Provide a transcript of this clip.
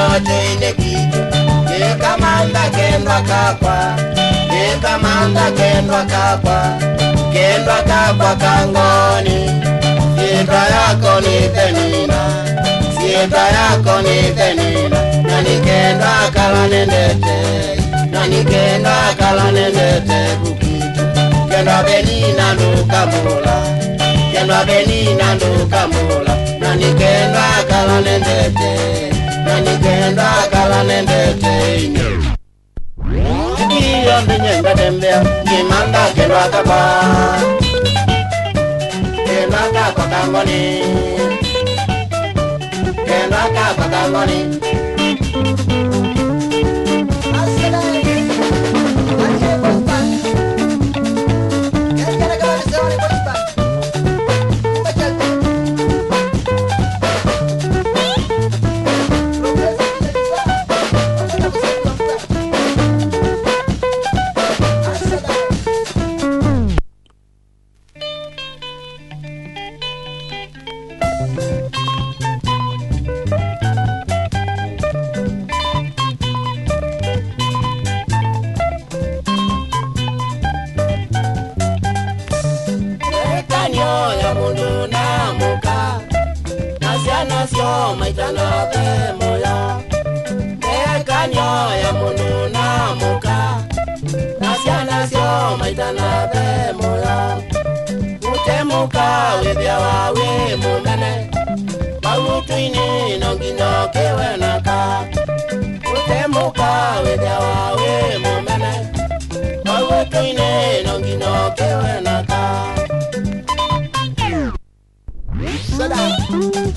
yote ine kitu Yekamanda kendwa kakwa Yekamanda kendwa kakwa Kendwa kakwa kangoni Sieta yako ni Penina Sieta yako ni Penina Nani kendwa kala nendete Nani kendwa kala nendete bukitu Kendwa Penina nukamula Kendwa Penina nukamula Nani kendwa kala nendete Nani kendwa kala nendete inyo Iyo mbenyenga tembea Kimanda kendwa kakwa Kendwa kakwa kangoni Kendwa kakwa kangoni ya mundu na muka Nasiana sio maitana be moya Mekanyo ya mundu na muka Nasiana sio maitana be moya Utemuka webya wawe mumene Bautuini nongino kewe naka Utemuka webya wawe mumene Bautuini nongino kewe naka Sit down.